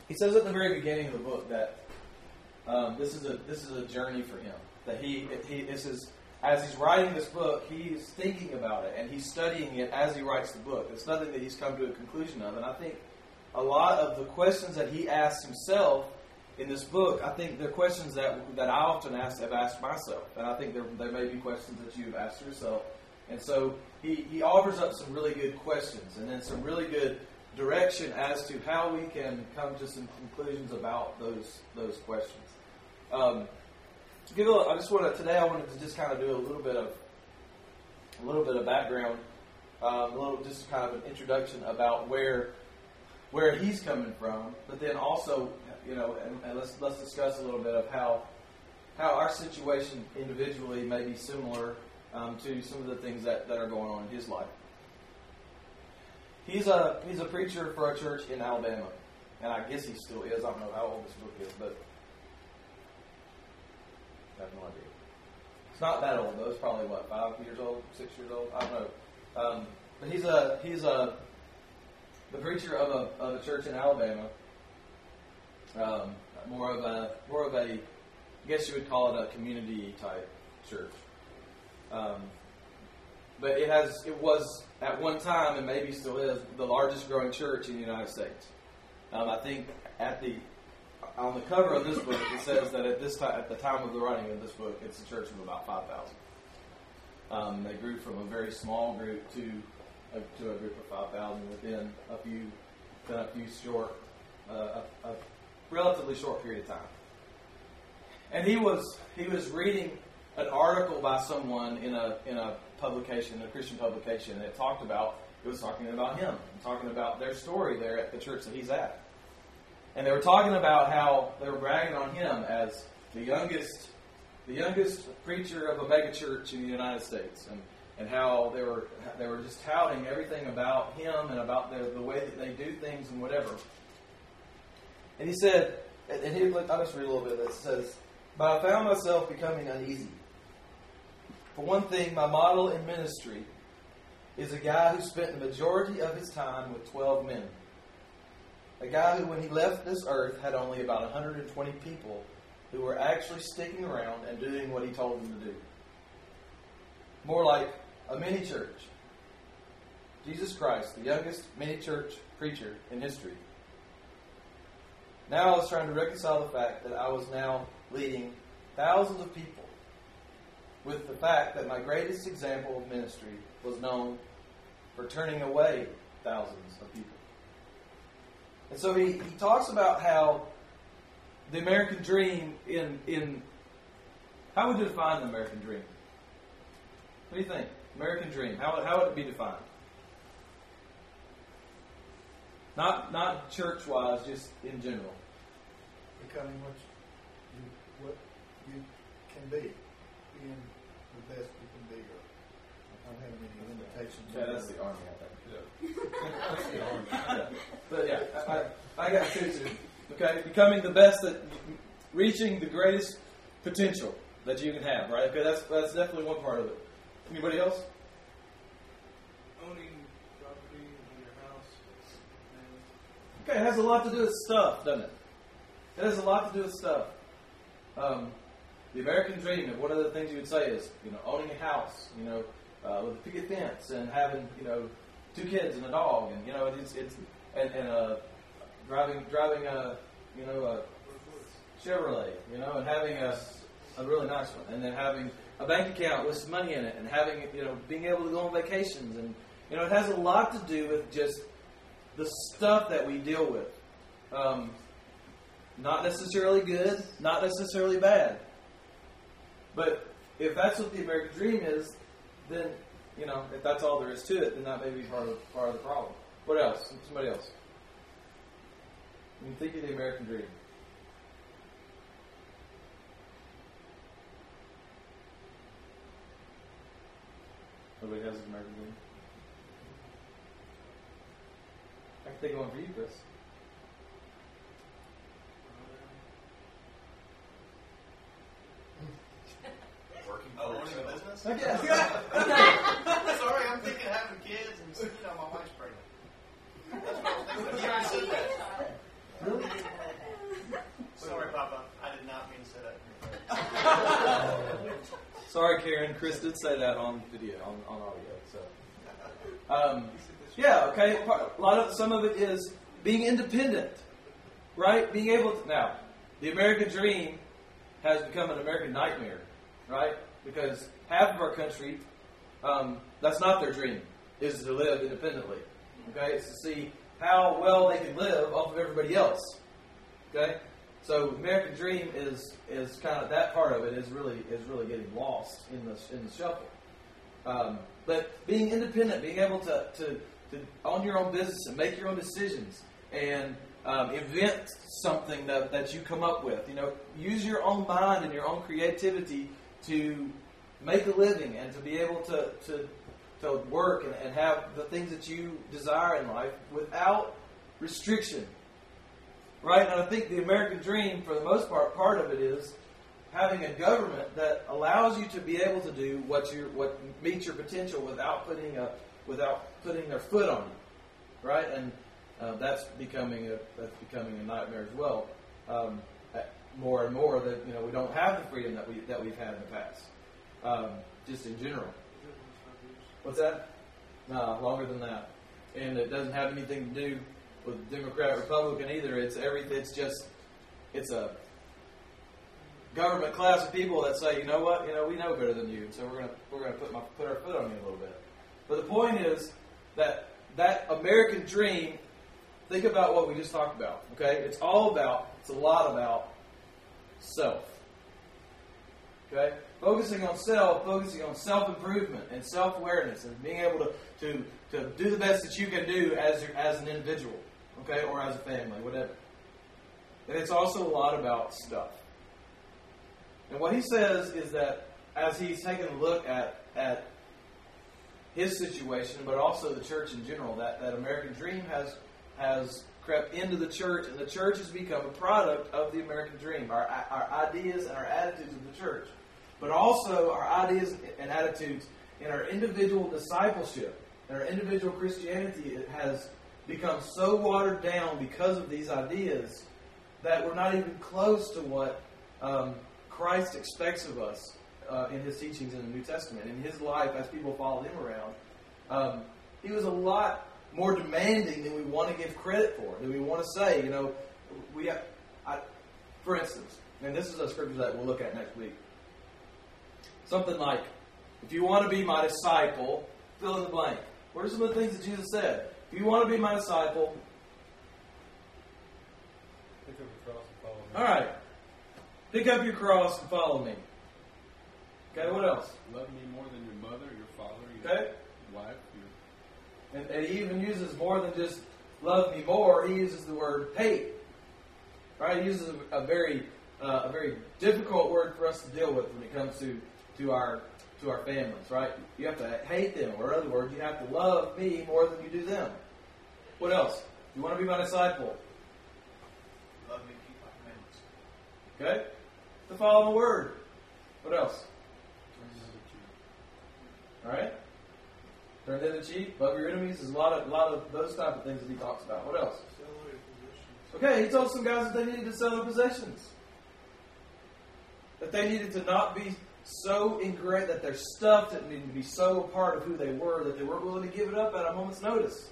he says at the very beginning of the book that this is a journey for him. That as he's writing this book, he's thinking about it and he's studying it as he writes the book. It's nothing that he's come to a conclusion of. And I think a lot of the questions that he asks himself in this book, I think they're questions that I often have asked myself. And I think there may be questions that you've asked yourself. And so he offers up some really good questions and then some really good direction as to how we can come to some conclusions about those questions. Today I wanted to just kind of do a little bit of background, just kind of an introduction about where he's coming from, but then also, and let's discuss a little bit of how our situation individually may be similar to some of the things that are going on in his life. He's a preacher for a church in Alabama, and I guess he still is. I don't know how old this book is, but I have no idea. It's not that old though. It's probably 5 years old, 6 years old. I don't know. But he's the preacher of a church in Alabama. More of a, I guess you would call it a community type church. But it was at one time, and maybe still is, the largest growing church in the United States. I think on the cover of this book, it says that at the time of the writing of this book, it's a church of about 5,000. They grew from a very small group to a group of 5,000 within a relatively short period of time. And he was reading an article by someone in a publication, a Christian publication, and it was talking about him, and talking about their story there at the church that he's at. And they were talking about how they were bragging on him as the youngest preacher of a mega church in the United States, and how they were just touting everything about him and about the way that they do things and whatever. And he said, I'll just read a little bit of this. It says, "But I found myself becoming uneasy. For one thing, my model in ministry is a guy who spent the majority of his time with 12 men. A guy who, when he left this earth, had only about 120 people who were actually sticking around and doing what he told them to do. More like a mini church. Jesus Christ, the youngest mini church preacher in history. Now I was trying to reconcile the fact that I was now leading thousands of people with the fact that my greatest example of ministry was known for turning away thousands of people." And so he talks about how the American dream how would you define the American dream? What do you think? American dream, how would it be defined? Not church-wise, just in general. Becoming what you can be. Being the best you can be. Or not having any limitations. Yeah, that's the Army, I think. That's the Army. Yeah. But yeah, I got two too. Okay, becoming the best, reaching the greatest potential that you can have, right? Okay, that's definitely one part of it. Anybody else? Owning property in your house. Okay, it has a lot to do with stuff, doesn't it? It has a lot to do with stuff. The American dream, and one of the things you would say is, owning a house, with a picket fence and having, 2 kids and a dog, and driving a Chevrolet, and having a really nice one, and then having a bank account with some money in it, and having, being able to go on vacations, and it has a lot to do with just the stuff that we deal with. Not necessarily good, not necessarily bad. But if that's what the American dream is, then, if that's all there is to it, then that may be part of the problem. What else? Somebody else. When you think of the American dream. Nobody has an American dream? I can think of one for you, Chris. Owning a business? Yeah. Sorry, I'm thinking having kids and my wife's pregnant. That's what I was thinking. You already said that. Really? Sorry, Karen. Chris did say that on video, on audio. So, yeah, okay. Some of it is being independent, right? Being able to. Now, the American dream has become an American nightmare, right? Because half of our country, that's not their dream, is to live independently. Okay, it's to see how well they can live off of everybody else. Okay, so American dream is kind of that part of it is really getting lost in the shuffle. But being independent, being able to own your own business and make your own decisions and invent something that you come up with. Use your own mind and your own creativity to make a living and to be able to work and have the things that you desire in life without restriction. Right? And I think the American dream, for the most part of it is having a government that allows you to be able to do what meets your potential without putting their foot on you. Right? And that's becoming a nightmare as well. More and more that we don't have the freedom that we've had in the past. Just in general. What's that? No, longer than that. And it doesn't have anything to do with Democrat, Republican either. It's a government class of people that say, you know what, we know better than you, so we're gonna put our foot on you a little bit. But the point is that American dream. Think about what we just talked about. Okay, it's a lot about self. Okay, focusing on self-improvement and self-awareness, and being able to do the best that you can do as an individual, okay, or as a family, whatever. And it's also a lot about stuff. And what he says is that as he's taking a look at his situation, but also the church in general, that American dream has crept into the church, and the church has become a product of the American dream. Our ideas and our attitudes of the church, but also our ideas and attitudes in our individual discipleship and our individual Christianity. It has become so watered down because of these ideas that we're not even close to what Christ expects of us in His teachings in the New Testament. In His life, as people followed Him around, He was a lot more demanding than we want to give credit for, than we want to say. For instance, and this is a scripture that we'll look at next week. Something like, if you want to be my disciple, fill in the blank. What are some of the things that Jesus said? If you want to be my disciple, pick up your cross and follow me. All right. Pick up your cross and follow me. Okay, what else? Love me more than your mother, your father, your wife, And he even uses more than just love me more. He uses the word hate. Right? He uses a very difficult word for us to deal with when it comes to our families. Right? You have to hate them, or in other words, you have to love me more than you do them. What else? You want to be my disciple? Love me, keep my commandments. Okay? To follow the word. What else? All right. Turn the other cheek, love your enemies. There's a lot of those type of things that he talks about. What else? Sell all your possessions. Okay, he told some guys that they needed to sell their possessions. That they needed to not be so ingrained, that their stuff didn't need to be so a part of who they were, that they weren't willing to give it up at a moment's notice.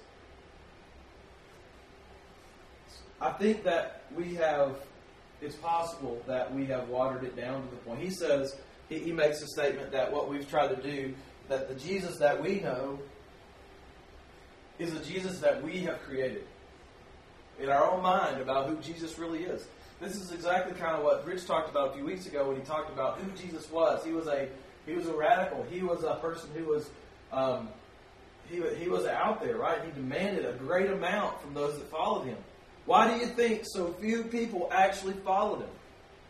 I think that it's possible that we have watered it down to the point. He says, he makes a statement that what we've tried to do, that the Jesus that we know is a Jesus that we have created in our own mind about who Jesus really is. This is exactly kind of what Rich talked about a few weeks ago when he talked about who Jesus was. He was a radical. He was a person who was he was out there, right? He demanded a great amount from those that followed him. Why do you think so few people actually followed him?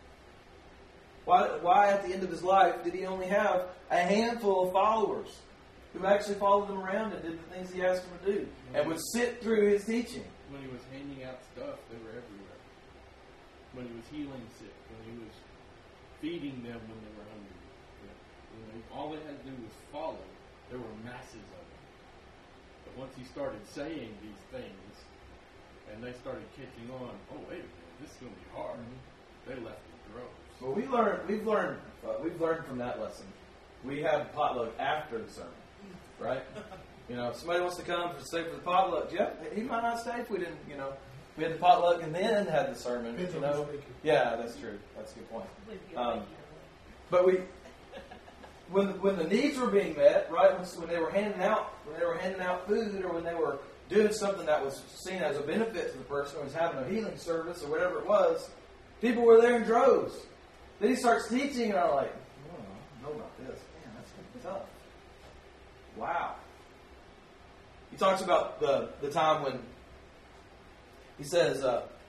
Why at the end of his life did he only have a handful of followers who actually followed him around and did the things he asked them to do and would sit through his teaching? When he was handing out stuff, they were everywhere. When he was healing sick, when he was feeding them when they were hungry. All they had to do was follow. There were masses of them. But once he started saying these things, and they started catching on, oh, wait a minute, this is going to be hard. They left in droves. Well, we've learned from that lesson we have potluck after the sermon, right? If somebody wants to come to stay for the potluck, he might not stay if we didn't, we had the potluck and then had the sermon, Yeah, that's true. That's a good point. But when the needs were being met, right? When they were handing out food, or when they were doing something that was seen as a benefit to the person, or was having a healing service or whatever it was, people were there in droves. Then he starts teaching, and I'm like, I don't know about this. Man, that's going to be tough. Wow. He talks about the time when he says,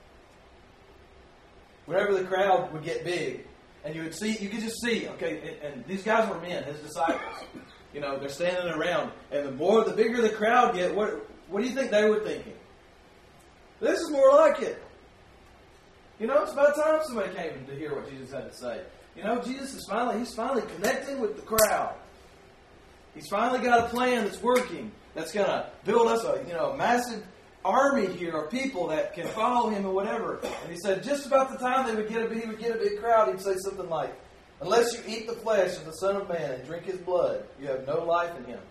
whenever the crowd would get big, and you could just see, okay, and these guys were men, his disciples. They're standing around, and the bigger the crowd get, what do you think they were thinking? This is more like it. It's about time somebody came to hear what Jesus had to say. Jesus is finally connecting with the crowd. He's finally got a plan that's working, that's going to build us a massive army here of people that can follow him or whatever. And he said just about the time he would get a big crowd, he'd say something like, unless you eat the flesh of the Son of Man and drink his blood, you have no life in him.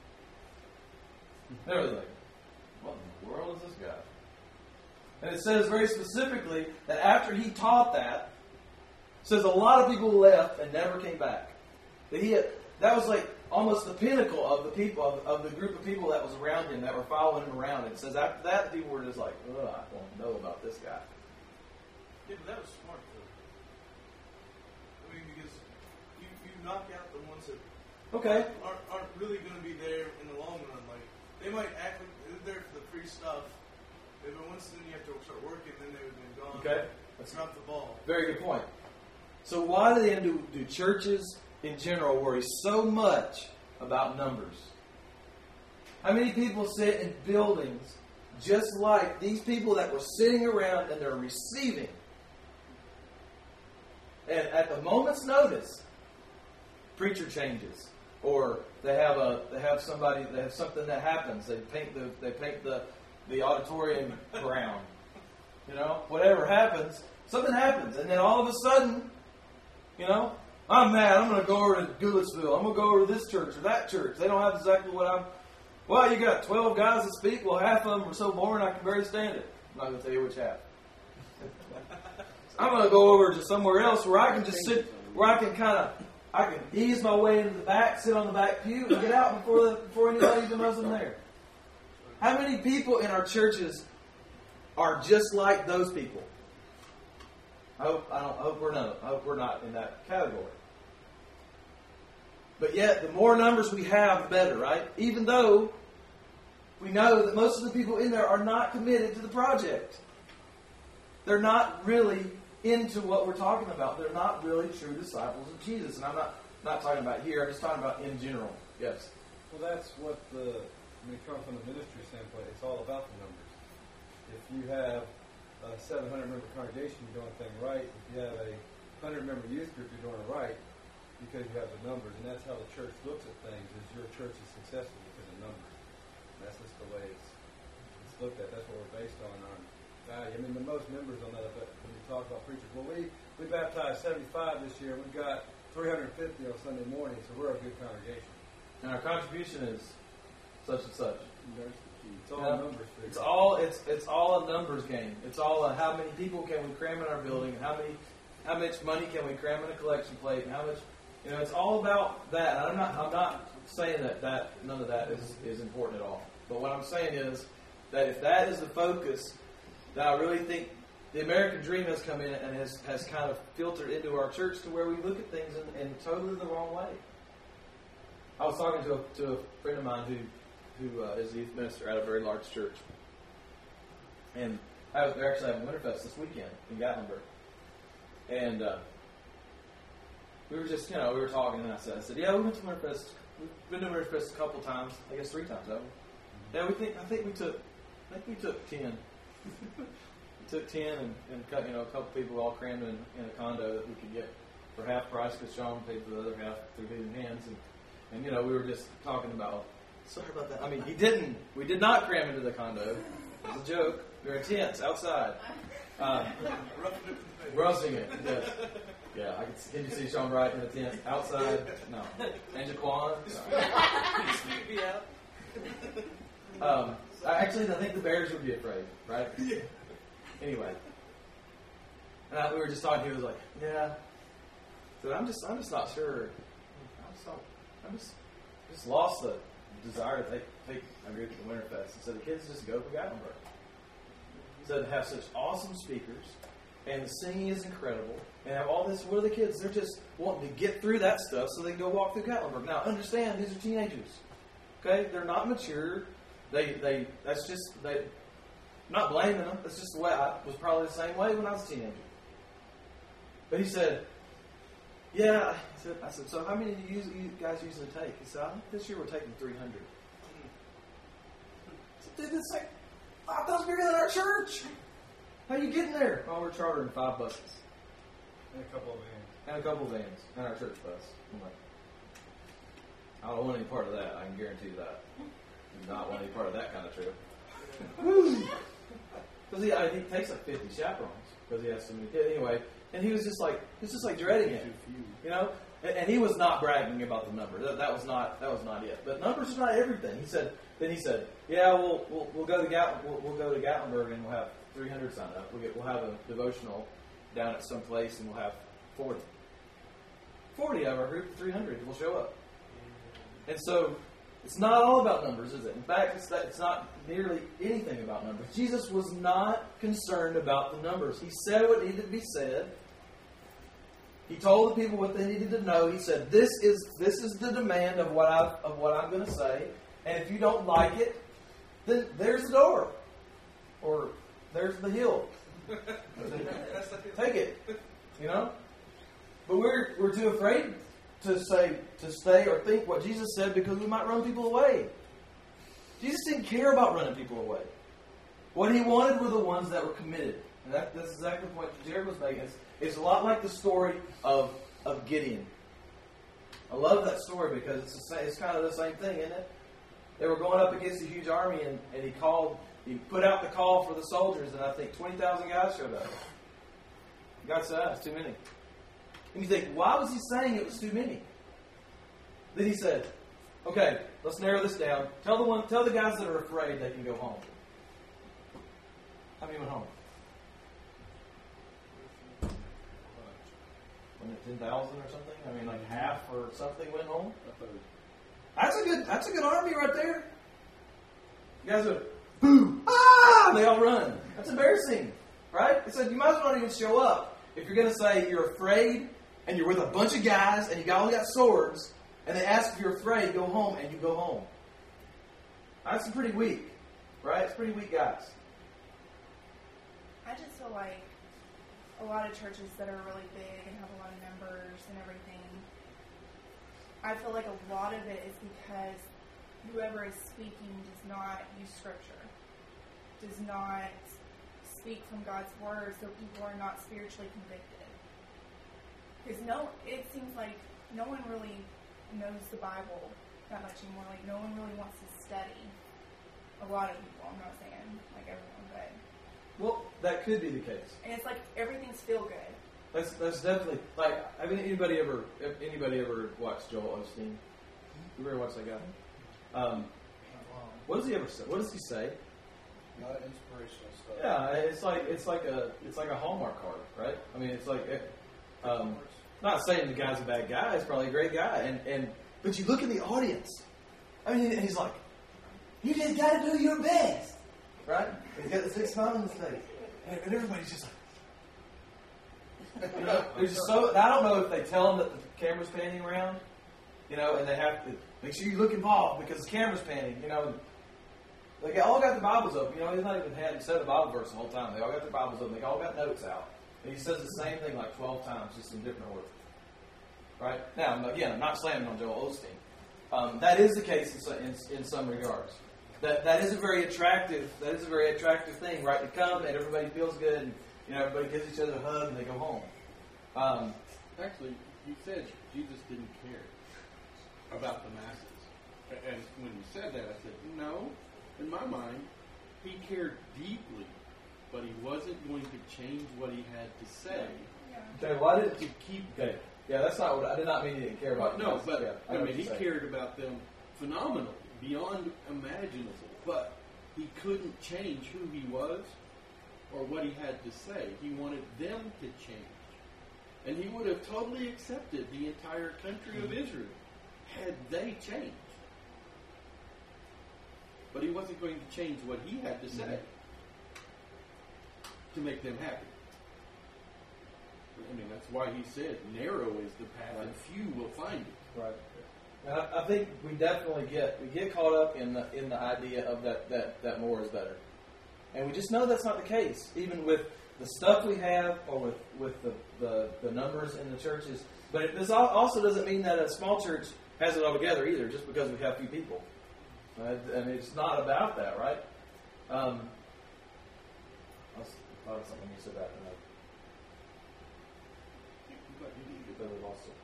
They were like, what in the world is this guy? And it says very specifically that after he taught that, it says a lot of people left and never came back. That was like almost the pinnacle of the people, of the group of people that was around him, that were following him around. It says after that, people were just like, I don't know about this guy. Yeah, but that was smart, though. Because you knock out the ones that aren't really going to be there in the long run. Like, they might act like they're there for the free stuff, but once then you have to start working, then they would have been gone. Okay. Let's drop the ball. Very good point. So why do churches in general worry so much about numbers? How many people sit in buildings just like these people that were sitting around and they're receiving? And at the moment's notice, preacher changes, or they have something that happens. They paint the auditorium brown. Whatever happens, something happens, and then all of a sudden, I'm mad. I'm going to go over to Goodlettsville. I'm going to go over to this church or that church. They don't have exactly what I'm. Well, you got 12 guys to speak. Well, half of them are so boring I can barely stand it. I'm not going to tell you which half. I'm going to go over to somewhere else where I can just sit, where I can ease my way into the back, sit on the back pew, and get out before anybody even knows I'm there. How many people in our churches are just like those people? I hope we're not in that category. But yet, the more numbers we have, the better, right? Even though we know that most of the people in there are not committed to the project. They're not really into what we're talking about. They're not really true disciples of Jesus. And I'm not talking about here. I'm just talking about in general. Yes? Well, that's what when you come from the ministry standpoint, it's all about the numbers. If you have a 700-member congregation, you're doing things right. If you have a 100-member youth group, you're doing it right because you have the numbers. And that's how the church looks at things, is your church is successful because of numbers. And that's just the way it's looked at. That's what we're based on our value. I mean, the most members on that, but when you talk about preachers, well, we baptized 75 this year. We've got 350 on Sunday morning, so we're a good congregation. And our contribution is such and such. It's all numbers. It's all a numbers game. It's all a how many people can we cram in our building, and how much money can we cram in a collection plate, and how much. It's all about that. I'm not saying that none of that is important at all. But what I'm saying is that if that is the focus, that I really think the American dream has come in and has kind of filtered into our church to where we look at things in totally the wrong way. I was talking to a friend of mine who is a youth minister at a very large church. And they're actually having Winterfest this weekend in Gatlinburg. And we were just, we were talking, and I said, yeah, we went to Winterfest. We've been to Winterfest a couple times, I guess 3 times, haven't we? Yeah, I think we took 10. We took 10 and a couple people all crammed in a condo that we could get for half price because Sean paid for the other half through his hands. And we were just talking about, sorry about that. I mean, we did not cram into the condo. It was a joke. We were in tents outside. Roughing it. Yes. Yeah, can you see Sean Bright in the tent? Outside? No. Angel Kwan? No. Actually, I think the Bears would be afraid, right? Yeah. Anyway. We were just talking, he was like, yeah. So I'm just not sure. I just lost the desire to take a group to the Winterfest. And so the kids just go for Gatlinburg. So to have such awesome speakers, and the singing is incredible, and have all this. What are the kids? They're just wanting to get through that stuff so they can go walk through Gatlinburg. Now, understand, these are teenagers. Okay, they're not mature. They not blaming them. That's just the way I was probably the same way when I was a teenager. But he said, yeah. I said, so how many do you guys usually take? He said, I think this year we're taking 300. I said, dude, that's like 5,000 bigger than our church. How are you getting there? Oh, we're chartering 5 buses. And a couple of vans. And a couple of vans. And our church bus. I'm like, I don't want any part of that. I can guarantee you that. Do not want any part of that kind of trip. Because he takes like 50 chaperones because he has so many kids. Anyway, and he was just like dreading it, you know. And he was not bragging about the number. That was not it. But numbers are not everything. He said, yeah, we'll go to Gatlinburg and we'll have 300 sign up. We'll have a devotional down at some place and we'll have 40. 40 out of our group of 300 will show up. And so it's not all about numbers, is it? In fact, it's not nearly anything about numbers. Jesus was not concerned about the numbers. He said what needed to be said. He told the people what they needed to know. He said, "This is the demand of what I'm going to say, and if you don't like it, then there's the door, or there's the hill. Take it, you know." But we're too afraid to stay or think what Jesus said because we might run people away. Jesus didn't care about running people away. What he wanted were the ones that were committed. And that's exactly the point Jared was making. It's a lot like the story of Gideon. I love that story because it's kind of the same thing, isn't it? They were going up against a huge army, and he put out the call for the soldiers, and I think 20,000 guys showed up. God said, it's too many. And you think, why was he saying it was too many? Then he said, okay, let's narrow this down. Tell the guys that are afraid they can go home. How many went home? 10,000 or something? I mean, like half or something went home? That's a good army right there. You guys are, boo! Ah! They all run. That's embarrassing, right? He said, you might as well not even show up. If you're going to say you're afraid, and you're with a bunch of guys, and you all got swords, and they ask if you're afraid, go home, and you go home. That's pretty weak, right? It's pretty weak guys. I just feel like a lot of churches that are really big and have a lot of members and everything, I feel like a lot of it is because whoever is speaking does not use Scripture, does not speak from God's Word, so people are not spiritually convicted. Because it seems like no one really knows the Bible that much anymore. Like, no one really wants to study. A lot of people, I'm not saying like everyone, but... Well, that could be the case. And it's like everything's feel good. That's definitely, like, I mean, anybody ever watched Joel Osteen? You ever watch that guy? What does he ever say? What does he say? A lot of inspirational stuff. Yeah, it's like a Hallmark card, right? I mean, it's like, not saying the guy's a bad guy. He's probably a great guy, but you look at the audience. I mean, and he's like, you just got to do your best, right? And he's got this big smile on his face, and everybody's just like, you know, there's just so. I don't know if they tell them that the camera's panning around, you know, and they have to make sure you look involved because the camera's panning, you know. They all got their Bibles open. You know, he's not even had said the Bible verse the whole time. They all got their Bibles open. They all got notes out. And he says the same thing like 12 times, just in different order. Right? Now, again, I'm not slamming on Joel Osteen. That is the case in some regards. That is a very attractive thing, right? To come and everybody feels good, and you know, everybody gives each other a hug and they go home. Actually, you said Jesus didn't care about the masses. And when you said that, I said, no. In my mind, he cared deeply, but he wasn't going to change what he had to say Okay, why did to keep Okay, yeah, that's not what I did not mean he didn't care about. No, us. but Yeah, I know mean, what he you're saying. cared about them phenomenally, beyond imaginable. But he couldn't change who he was or what he had to say. He wanted them to change. And he would have totally accepted the entire country of Israel had they changed. But he wasn't going to change what he had to say to make them happy. I mean, that's why he said, narrow is the path and few will find it. Right. And I think we definitely get caught up in the idea of that more is better, and we just know that's not the case. Even with the stuff we have, or with the numbers in the churches. But this also doesn't mean that a small church has it all together either, just because we have few people. And it's not about that, right? I thought of something you said that, and I completely lost it.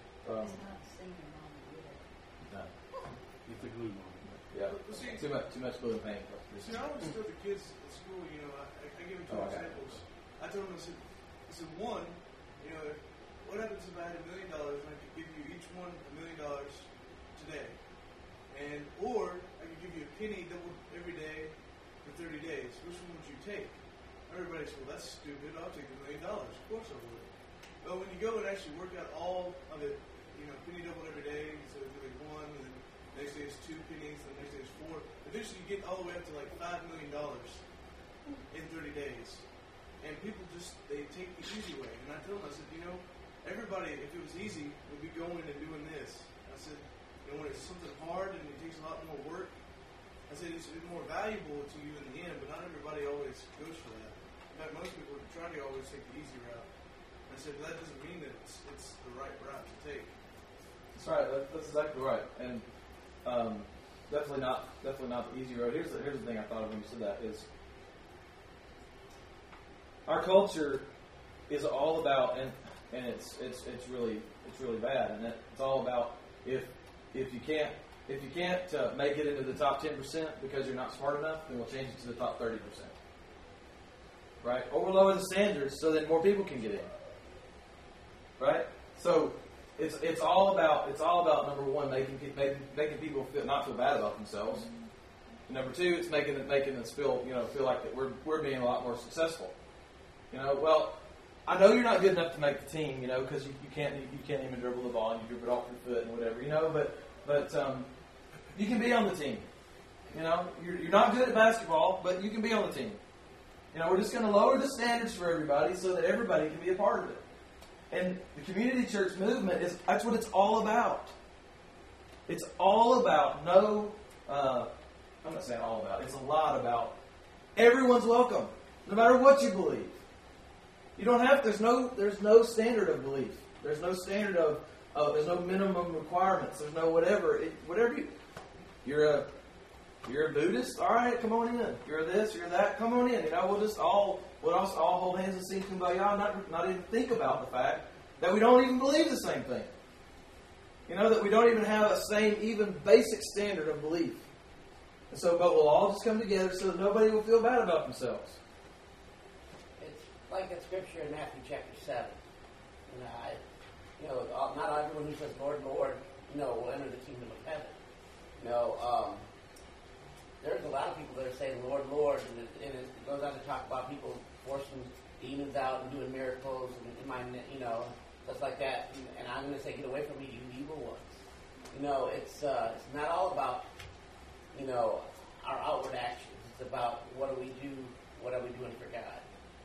No. It's a glue moment. Yeah, But see- too much glue and paint. See, I always tell the kids at school, I give them two examples. I told them, I said, one, what happens if I had $1 million and I could give you each one $1 million today? Or I could give you a penny doubled every day for 30 days. Which one would you take? Everybody says, well, that's stupid. I'll take $1 million. Of course I would. But when you go and actually work out all of it, penny doubled every day, so it's like one, and then the next day it's 2 pennies, and the next day it's 4. Eventually you get all the way up to like $5 million in 30 days. And people they take the easy way. And I told them, I said, everybody, if it was easy, would be going and doing this. I said, when it's something hard and it takes a lot more work, I said it's more valuable to you in the end, but not everybody always goes for that. In fact, most people try to always take the easy route. I said, but that doesn't mean that it's the right route to take. That's right. That's exactly right. And definitely not the easy road. Here's the thing I thought of when you said that is our culture is all about, and it's really bad, and it's all about if you can't make it into the top 10% because you're not smart enough, then we'll change it to the top 30%. Right? Or we'll lower the standards so that more people can get in. Right? So it's all about number one, making people not feel bad about themselves. Number two, it's making us feel like that we're being a lot more successful. Well, I know you're not good enough to make the team, because you can't even dribble the ball and you dribble it off your foot and whatever, but you can be on the team. You're not good at basketball, but you can be on the team. We're just going to lower the standards for everybody so that everybody can be a part of it. And the community church movement that's what it's all about. It's all about I'm not saying all about, it's a lot about everyone's welcome, no matter what you believe. You don't have, there's no standard of belief. There's no standard of there's no minimum requirements. There's no whatever. You're a Buddhist? All right, come on in. You're this, you're that, come on in. We'll all hold hands and sing Kumbaya, not even think about the fact that we don't even believe the same thing. That we don't even have a same, even basic standard of belief. And so, but we'll all just come together so that nobody will feel bad about themselves. It's like that scripture in Matthew chapter 7. Not everyone who says, Lord, Lord, will enter the kingdom of heaven. There's a lot of people that are saying, Lord, Lord, and it goes on to talk about people forcing demons out and doing miracles and stuff like that. And I'm going to say, get away from me, you evil ones. It's not all about, our outward actions. It's about what are we doing for God.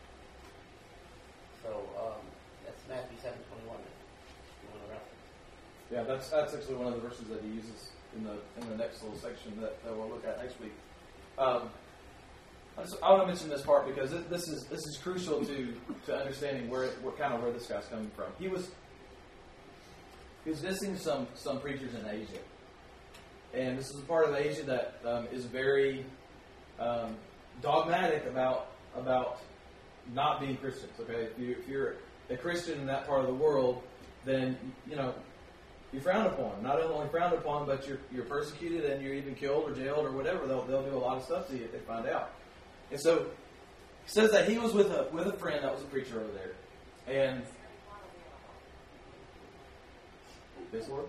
So that's Matthew 7:21. If you want to reference. Yeah, that's actually one of the verses that he uses in the next little section that we'll look at next week. I want to mention this part because this is crucial to understanding where this guy's coming from. He was visiting some preachers in Asia, and this is a part of Asia that is very dogmatic about not being Christians. Okay, if you're a Christian in that part of the world, then you're frowned upon. Not only frowned upon, but you're persecuted and you're even killed or jailed or whatever. They'll do a lot of stuff to you if they find out. And so it says that he was with a friend that was a preacher over there, and This word.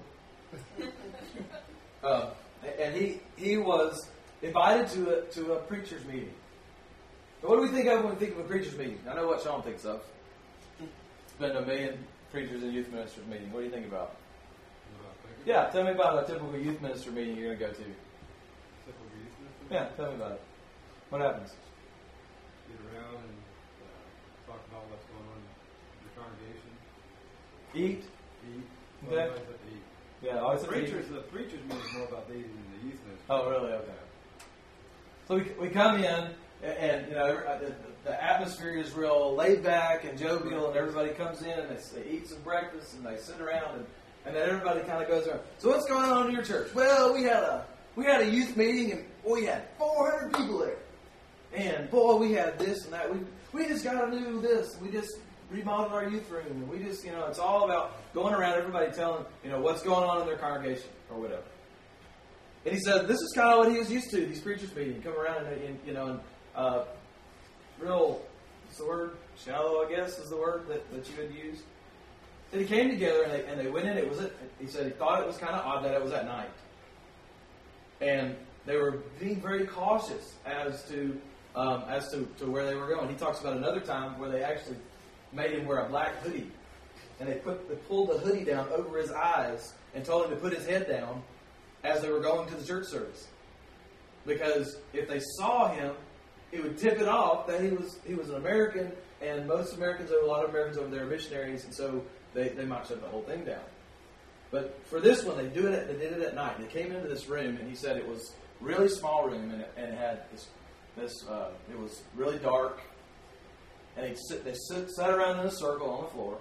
And he was invited to a preacher's meeting. Now, what do we think of when we think of a preacher's meeting? I know what Sean thinks of. It's been a million preachers and youth ministers meeting. What do you think about? Yeah, tell me about a typical youth minister meeting you're going to go to. Typical youth minister? Yeah, tell me about it. What happens? Get around and talk about what's going on in the congregation. Eat. Well, Okay. always have to eat. Yeah, always The have to eat. preachers meeting is more about eating than the youth minister. Oh, really? Okay. So we come in, and you know, the atmosphere is real laid back and jovial, and everybody comes in and they eat some breakfast and they sit around, and then everybody kind of goes around. So what's going on in your church? Well, we had a youth meeting, and we had 400 people there, and boy, we had this and that. We just got to do this. We just remodeled our youth room, and we just, you know, it's all about going around, everybody telling, you know, what's going on in their congregation or whatever. And he said, this is kind of what he was used to, these preachers meeting. Come around and you know, and real, what's the word? Shallow, I guess, is the word that you would use. Then he came together and they went in. He said he thought it was kind of odd that it was at night. And they were being very cautious as to where they were going. He talks about another time where they actually made him wear a black hoodie. And they pulled the hoodie down over his eyes and told him to put his head down as they were going to the church service. Because if they saw him, it would tip it off that he was an American, and a lot of Americans over there are missionaries, and so they might shut the whole thing down. But for this one, they did it at night. They came into this room, and he said it was a really small room, and it had it was really dark, and they sat around in a circle on the floor,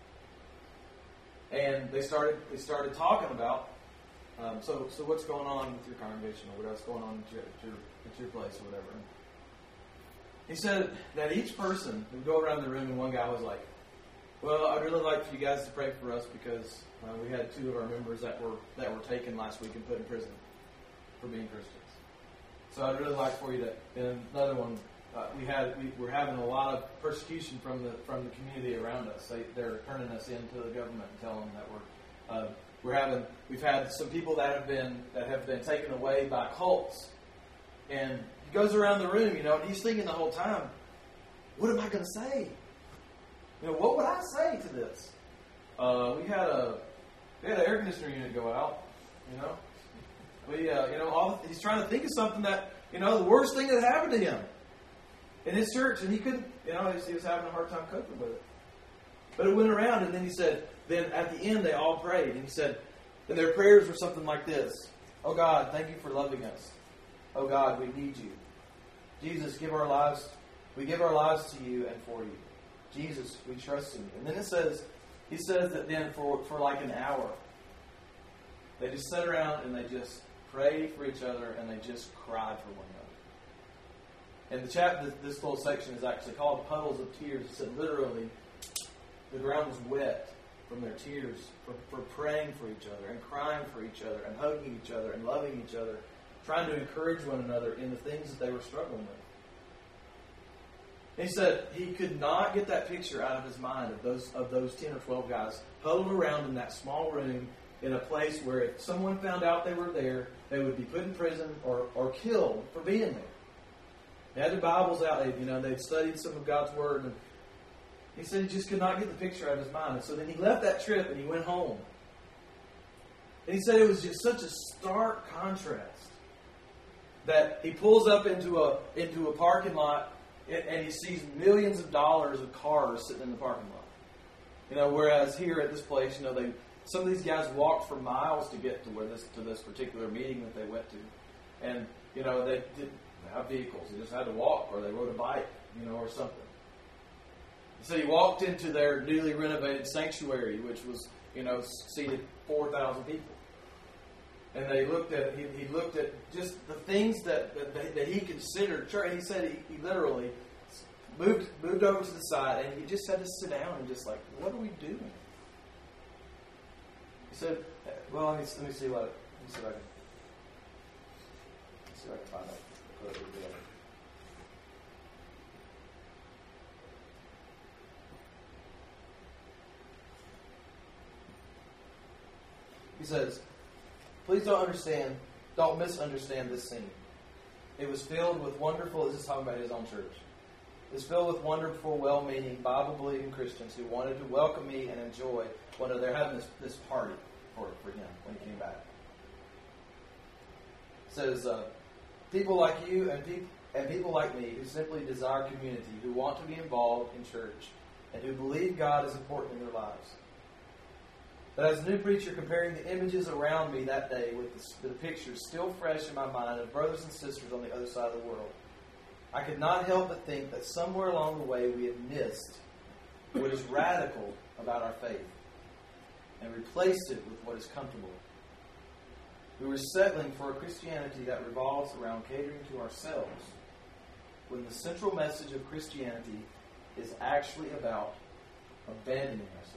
and they started talking about so what's going on with your congregation, or what's going on at your place or whatever. And he said that each person would go around the room, and one guy was like, well, I'd really like for you guys to pray for us because we had 2 of our members that were taken last week and put in prison for being Christians. So I'd really like for you to. And another one, we're having a lot of persecution from the community around us. They're turning us into the government and telling them that we've had some people that have been taken away by cults, and he goes around the room, you know, and he's thinking the whole time, what am I going to say? You know, what would I say to this? We had an air conditioner unit go out. You know, he's trying to think of something that, you know, the worst thing that happened to him in his church, and he couldn't. You know, he was having a hard time coping with it. But it went around, and then he said, then at the end they all prayed, and he said, and their prayers were something like this: "Oh God, thank you for loving us. Oh God, we need you. Jesus, we give our lives to you and for you. Jesus, we trust in you." And then he says that then for like an hour, they just sat around and they just prayed for each other and they just cried for one another. And this little section is actually called Puddles of Tears. It said literally, the ground was wet from their tears for praying for each other and crying for each other and hugging each other and loving each other, trying to encourage one another in the things that they were struggling with. He said he could not get that picture out of his mind of those 10 or 12 guys huddled around in that small room in a place where if someone found out they were there, they would be put in prison or killed for being there. They had their Bibles out, they'd studied some of God's Word, and he said he just could not get the picture out of his mind. And so then he left that trip and he went home. And he said it was just such a stark contrast that he pulls up into a parking lot and he sees millions of dollars of cars sitting in the parking lot. Whereas here at this place, some of these guys walked for miles to get to this particular meeting that they went to. And, they didn't have vehicles. They just had to walk, or they rode a bike, or something. So he walked into their newly renovated sanctuary, which was, seated 4,000 people. And he looked at just the things that he considered church. He said he literally moved over to the side, and he just had to sit down and just like, what are we doing? He said, well, let me see if I can find out. He says, please don't misunderstand this scene. It was filled with wonderful, this is talking about his own church. It was filled with wonderful, well-meaning, Bible-believing Christians who wanted to welcome me and enjoy one of they're having this party for him when he came back. It says, people like you and people like me who simply desire community, who want to be involved in church, and who believe God is important in their lives. But as a new preacher, comparing the images around me that day with the pictures still fresh in my mind of brothers and sisters on the other side of the world, I could not help but think that somewhere along the way we had missed what is radical about our faith and replaced it with what is comfortable. We were settling for a Christianity that revolves around catering to ourselves, when the central message of Christianity is actually about abandoning ourselves.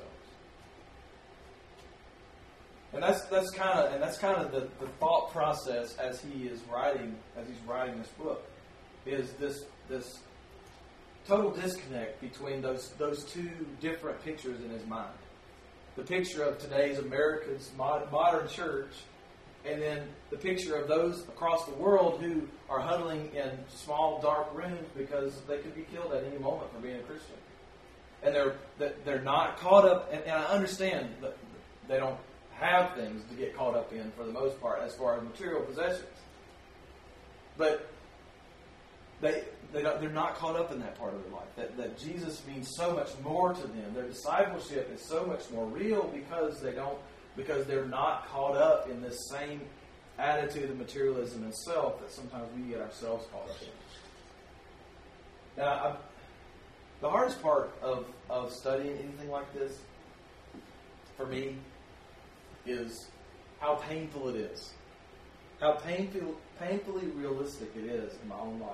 And that's kind of the thought process as he's writing this book, is this total disconnect between those two different pictures in his mind. The picture of today's America's modern church, and then the picture of those across the world who are huddling in small, dark rooms because they could be killed at any moment for being a Christian. And they're not caught up, and I understand that they don't have things to get caught up in for the most part as far as material possessions. But they're not caught up in that part of their life. That Jesus means so much more to them. Their discipleship is so much more real because they're not caught up in this same attitude of materialism and self that sometimes we get ourselves caught up in. Now, the hardest part of studying anything like this, for me, is how painful it is. How painfully realistic it is in my own life.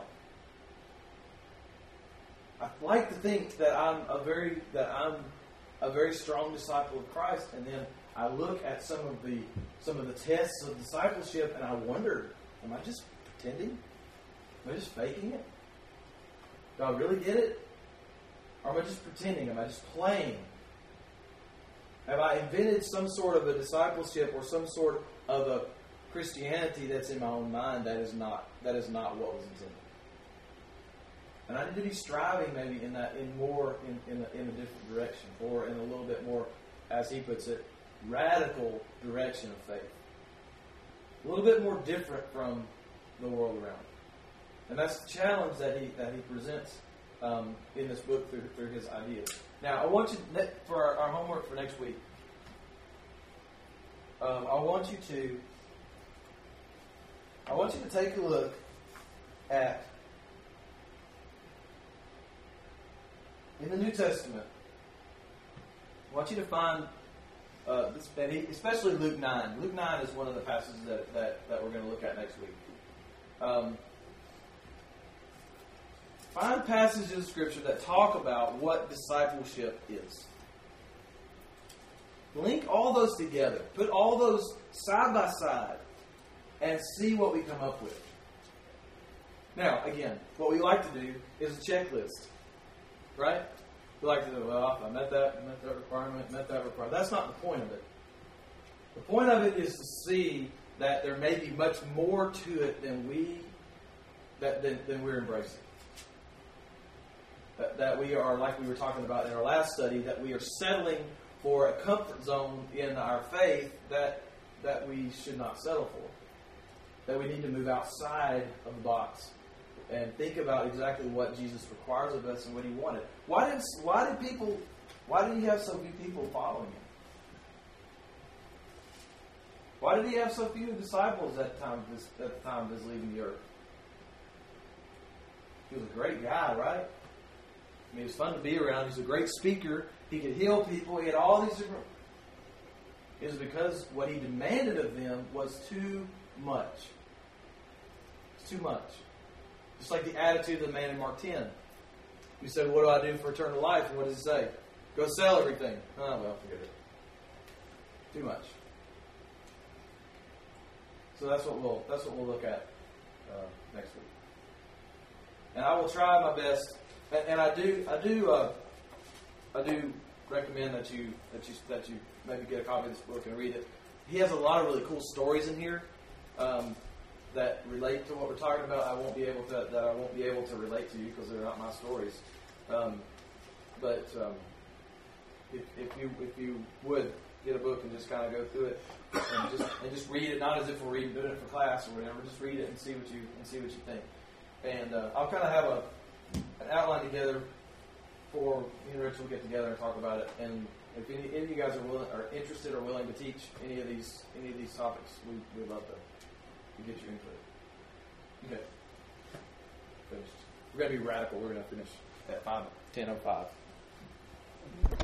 I like to think that I'm a very strong disciple of Christ, and then I look at some of the tests of discipleship, and I wonder, am I just pretending? Am I just faking it? Do I really get it? Or am I just pretending? Am I just playing? Have I invented some sort of a discipleship or some sort of a Christianity that's in my own mind that is not what was intended? And I need to be striving maybe in a different direction, or in a little bit more, as he puts it, radical direction of faith. A little bit more different from the world around. And that's the challenge that he presents in this book through his ideas. Now, I want you, for our homework for next week, I want you to take a look at, in the New Testament, I want you to find, especially Luke 9. Luke 9 is one of the passages that we're going to look at next week. Find passages of Scripture that talk about what discipleship is. Link all those together. Put all those side by side and see what we come up with. Now, again, what we like to do is a checklist. Right? We like to do, well, I met that requirement. That's not the point of it. The point of it is to see that there may be much more to it than we're embracing. That we are, like we were talking about in our last study, that we are settling for a comfort zone in our faith that we should not settle for. That we need to move outside of the box and think about exactly what Jesus requires of us and what He wanted. Why did He have so few people following Him? Why did He have so few disciples at the time of His leaving the earth? He was a great guy, right? I mean, it was fun to be around. He's a great speaker. He could heal people. He had all these different... It was because what He demanded of them was too much. It's too much. Just like the attitude of the man in Mark 10. He said, what do I do for eternal life? And what does he say? Go sell everything. Oh, well, forget it. Too much. So that's what we'll look at next week. And I will try my best. And I do recommend that you maybe get a copy of this book and read it. he has a lot of really cool stories in here that relate to what we're talking about. I won't be able to relate to you because they're not my stories. But if you would get a book and just kind of go through it and just read it, not as if we're doing it for class or whatever. Just read it and see what you think. And I'll kind of have an outline together for me and Rich will get together and talk about it. And if any of you guys are interested or willing to teach any of these topics, we'd love to get your input. Okay. Finished. We're going to be radical. We're going to finish at 10:05.